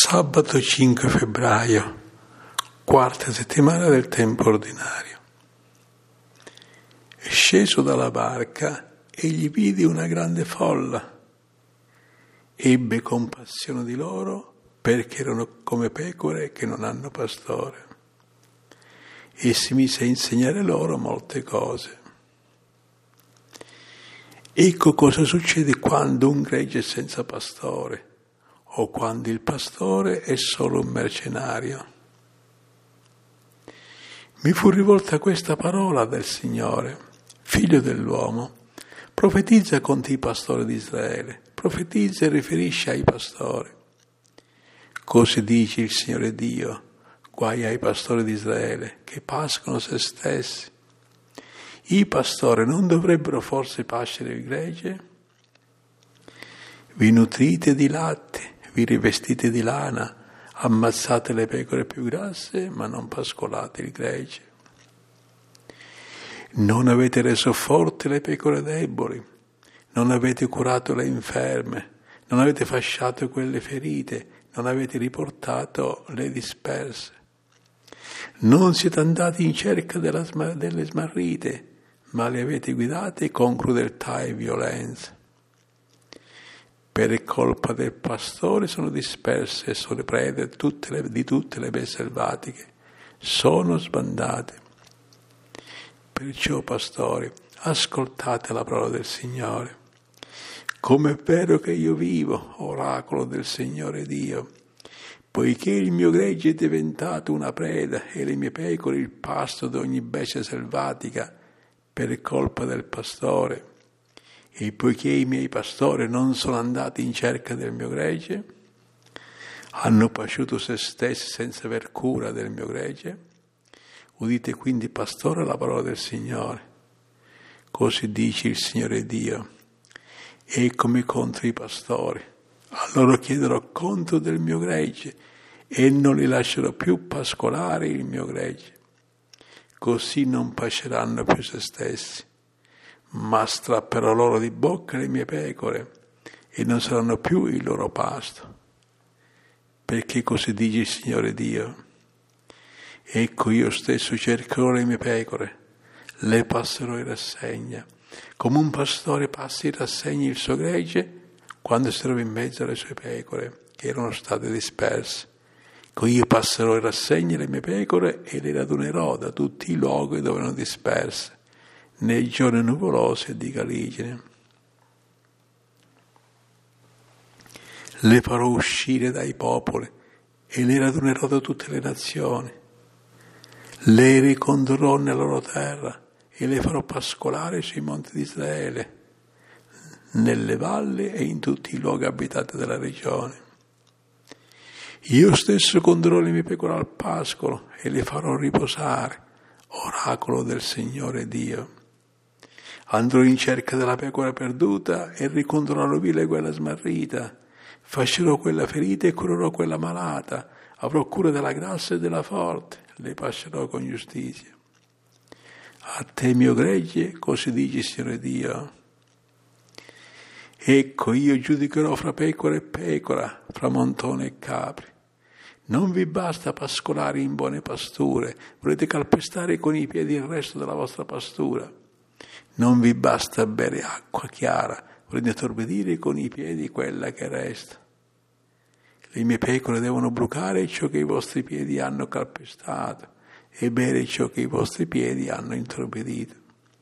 Sabato 5 febbraio, quarta settimana del tempo ordinario. Sceso dalla barca, egli vide una grande folla. Ebbe compassione di loro perché erano come pecore che non hanno pastore. E si mise a insegnare loro molte cose. Ecco cosa succede quando un gregge è senza pastore, o quando il pastore è solo un mercenario. Mi fu rivolta questa parola del Signore: figlio dell'uomo, profetizza contro i pastori di Israele, profetizza e riferisce ai pastori. Così dice il Signore Dio: guai ai pastori di Israele che pascono se stessi. I pastori non dovrebbero forse pascere il gregge? Vi nutrite di latte, vi rivestite di lana, ammazzate le pecore più grasse, ma non pascolate il gregge. Non avete reso forti le pecore deboli, non avete curato le inferme, non avete fasciato quelle ferite, non avete riportato le disperse. Non siete andati in cerca delle smarrite, ma le avete guidate con crudeltà e violenza. Per colpa del pastore sono disperse e sono prede di tutte le bestie selvatiche, sono sbandate. Perciò, pastori, ascoltate la parola del Signore. Com'è vero che io vivo, oracolo del Signore Dio, poiché il mio gregge è diventato una preda e le mie pecore il pasto di ogni bestia selvatica per colpa del pastore, e poiché i miei pastori non sono andati in cerca del mio gregge, hanno pasciuto se stessi senza aver cura del mio gregge. Udite quindi, pastore, la parola del Signore. Così dice il Signore Dio: eccomi contro i pastori, a loro chiederò conto del mio gregge e non li lascerò più pascolare il mio gregge. Così non pasceranno più se stessi, ma strapperò loro di bocca le mie pecore e non saranno più il loro pasto. Perché così dice il Signore Dio: ecco, io stesso cercherò le mie pecore, le passerò in rassegna, come un pastore passa in rassegna il suo gregge quando si trova in mezzo alle sue pecore che erano state disperse. Io passerò in rassegna le mie pecore e le radunerò da tutti i luoghi dove erano disperse, nei giorni nuvolosi e di caligine. Le farò uscire dai popoli e le radunerò da tutte le nazioni. Le ricondurrò nella loro terra e le farò pascolare sui monti di Israele, nelle valli e in tutti i luoghi abitati della regione. Io stesso condurrò le mie pecore al pascolo e le farò riposare, oracolo del Signore Dio. Andrò in cerca della pecora perduta e ricondurrò all'ovile quella smarrita. Fascerò quella ferita e curerò quella malata. Avrò cura della grassa e della forte, le pascerò con giustizia. A te, mio gregge, così dice il Signore Dio: ecco, io giudicherò fra pecora e pecora, fra montone e capri. Non vi basta pascolare in buone pasture, volete calpestare con i piedi il resto della vostra pastura. Non vi basta bere acqua chiara, volete torbidire con i piedi quella che resta. Le mie pecore devono brucare ciò che i vostri piedi hanno calpestato e bere ciò che i vostri piedi hanno intorbidito.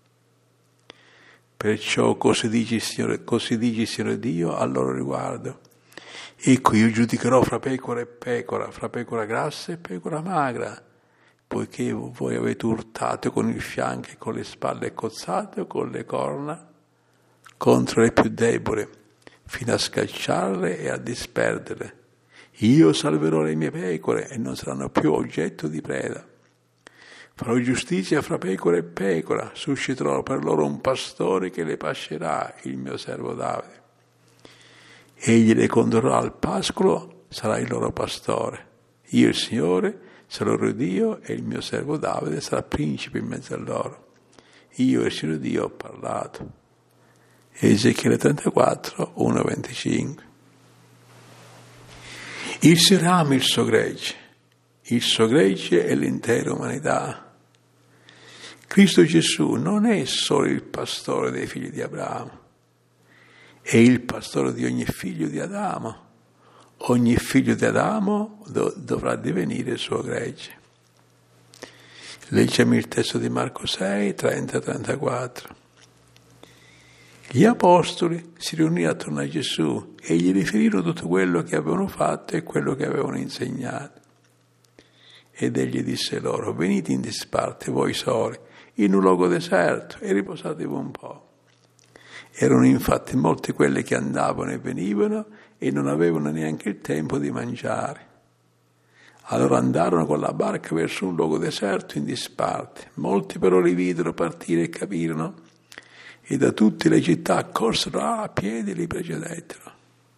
Perciò così dice il Signore Dio al loro riguardo: ecco, io giudicherò fra pecora e pecora, fra pecora grassa e pecora magra, poiché voi avete urtato con il fianco e con le spalle cozzate o con le corna contro le più deboli, fino a scacciarle e a disperderle. Io salverò le mie pecore e non saranno più oggetto di preda. Farò giustizia fra pecora e pecora, susciterò per loro un pastore che le pascerà, il mio servo Davide. Egli le condurrà al pascolo, sarà il loro pastore. Io, il Signore, sarò il loro Dio e il mio servo Davide sarà principe in mezzo a loro. Io, il Signore Dio, ho parlato. Ezechiele 34, 1-25. Il Signore ama il suo gregge è l'intera umanità. Cristo Gesù non è solo il pastore dei figli di Abramo, è il pastore di ogni figlio di Adamo. Ogni figlio di Adamo dovrà divenire il suo gregge. Leggiamo il testo di Marco 6, 30-34. Gli apostoli si riunirono attorno a Gesù e gli riferirono tutto quello che avevano fatto e quello che avevano insegnato. Ed egli disse loro: venite in disparte voi soli, in un luogo deserto, e riposatevi un po'. Erano infatti molti quelli che andavano e venivano e non avevano neanche il tempo di mangiare. Allora andarono con la barca verso un luogo deserto in disparte. Molti però li videro partire e capirono, e da tutte le città accorsero a piedi e li precedettero.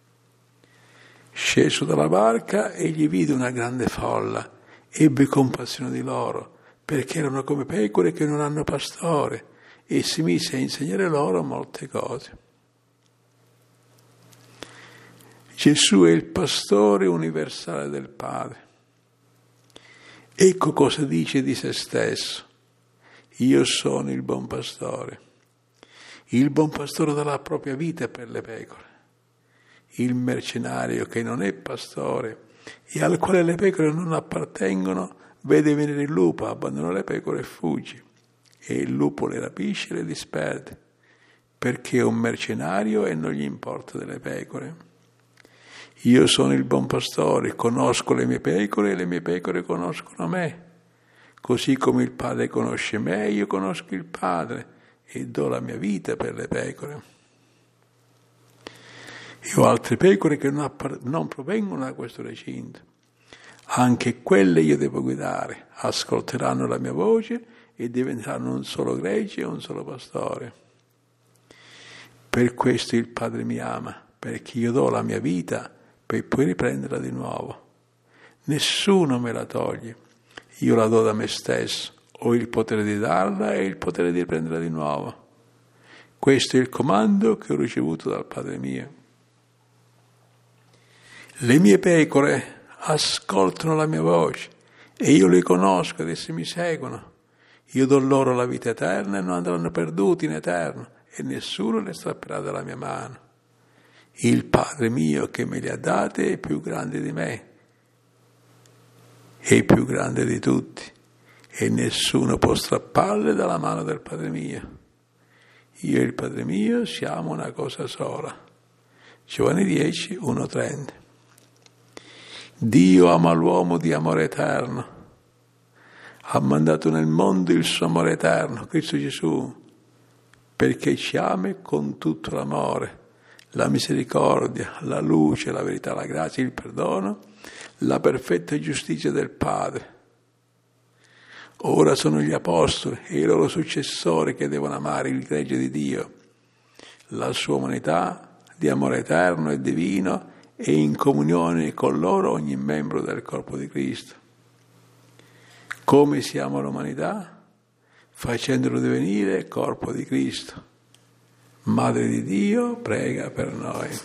Sceso dalla barca, egli vide una grande folla, ebbe compassione di loro, perché erano come pecore che non hanno pastore, e si mise a insegnare loro molte cose. Gesù è il pastore universale del Padre. Ecco cosa dice di se stesso: io sono il buon pastore. Il buon pastore dà la propria vita per le pecore. Il mercenario che non è pastore e al quale le pecore non appartengono vede venire il lupo, abbandona le pecore e fugge, e il lupo le rapisce e le disperde, perché è un mercenario e non gli importa delle pecore. Io sono il buon pastore, conosco le mie pecore e le mie pecore conoscono me. Così come il Padre conosce me, io conosco il Padre e do la mia vita per le pecore. Io ho altre pecore che non provengono da questo recinto. Anche quelle io devo guidare, ascolteranno la mia voce e diventeranno un solo gregge e un solo pastore. Per questo il Padre mi ama, perché io do la mia vita per poi riprenderla di nuovo. Nessuno me la toglie, io la do da me stesso, ho il potere di darla e il potere di riprenderla di nuovo. Questo è il comando che ho ricevuto dal Padre mio. Le mie pecore ascoltano la mia voce e io le conosco ed esse mi seguono. Io do loro la vita eterna e non andranno perduti in eterno e nessuno le strapperà dalla mia mano. Il Padre mio che me le ha date è più grande di me, è più grande di tutti e nessuno può strapparle dalla mano del Padre mio. Io e il Padre mio siamo una cosa sola. Giovanni 10, 1-30. Dio ama l'uomo di amore eterno. Ha mandato nel mondo il suo amore eterno, Cristo Gesù, perché ci ama con tutto l'amore, la misericordia, la luce, la verità, la grazia, il perdono, la perfetta giustizia del Padre. Ora sono gli apostoli e i loro successori che devono amare il gregge di Dio, la sua umanità di amore eterno e divino, e in comunione con loro ogni membro del corpo di Cristo. Come si ama l'umanità? Facendolo divenire corpo di Cristo. Madre di Dio, prega per noi.